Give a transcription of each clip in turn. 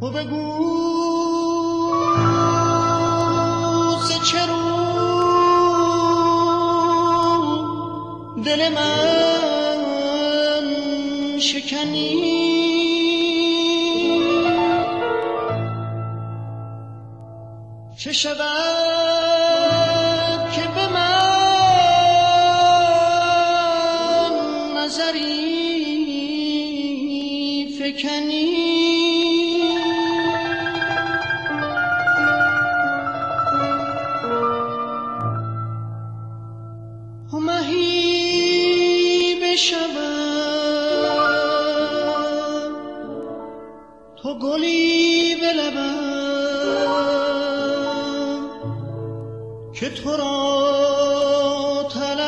و بگو چه رو دل من شکنی، چه شود که به من نظری فکنی. تو گلی به لبم که تو را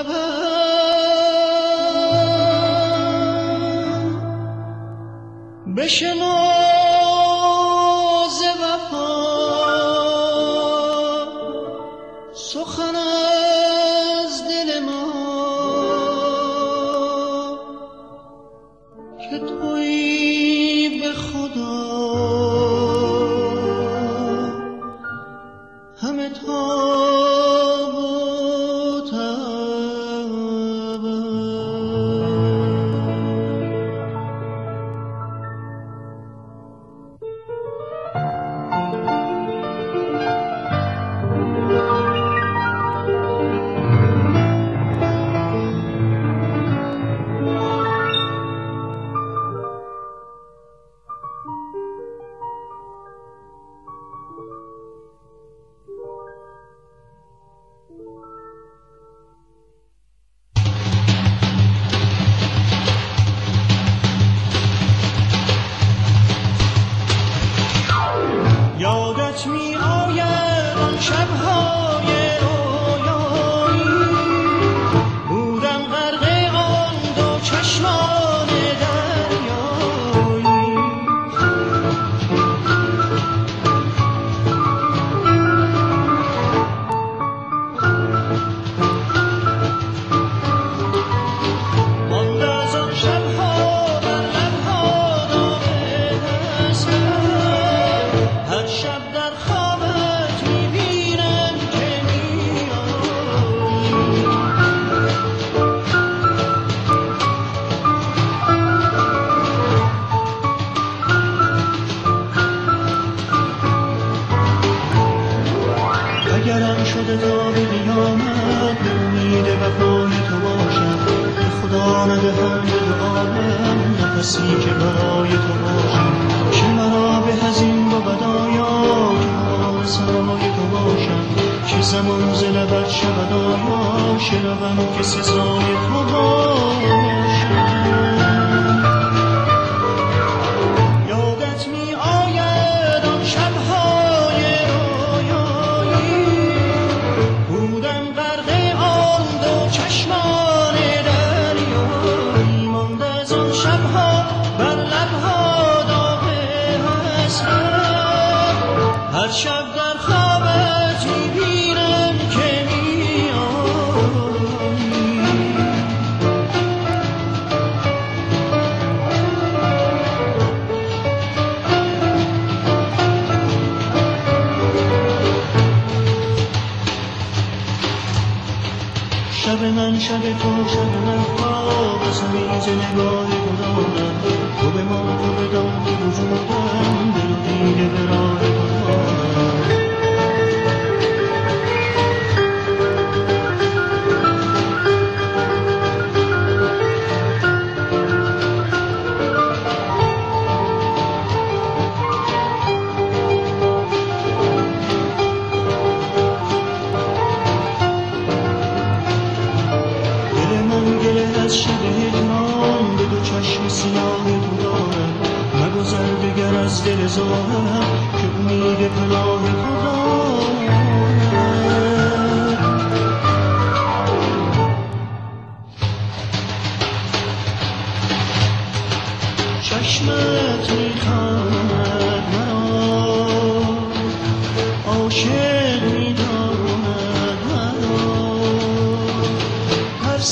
طلبم، بشنو ز وفا سخن از دل ما که تویی به خدا همه تاب و تبم. یادت می آید آن شب‌های رویایی، بودم غرق آن دو چشمان دریایی. مانده از آن شب‌ها بر لب‌ها داغ حسرت، هر شب در خوابت می‌بینم که می‌آیی. اگرم شده تا به قیامت به امید وفای تو باشم، به خدا ندهم به دعایم نفسی که برای تو باشم. چه مرا به از این بود آیا که حال سرای تو باشم، چه زمان ز لبت شود آیا شنوم که سزای تو باشم. یادت می آید آن شب‌های رویایی، بودم غرق آن دو چشمان دریایی. مانده از آن شب‌ها بر لب‌ها داغ حسرت، هر شب در خوابت می‌بینم که می‌آیی. شب من شب تو شب من خواب قسمی ز نگاه تو دارم، تو به ما تو بدان که وجودم دل و دیده به راه تو دارم. از شب هجران به دو چشم سیاه تو دارم، مگذر دگر از دل زارم که امید پناه تو دارم. چشمت می‌خواند مرا، عاشق می‌داند مرا، هر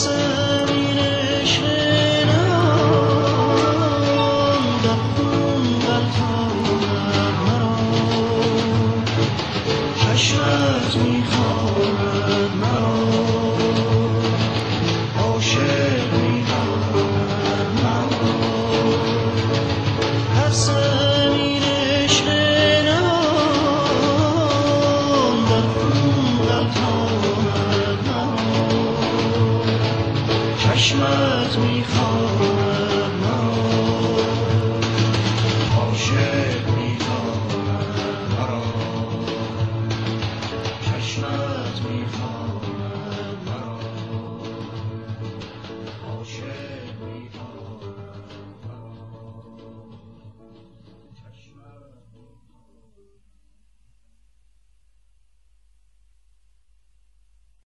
چشمت میخواند مرا، عاشق میخواند مرا. هر زمین عشق نهان در خون غلطاند مرا، چشمت میخواند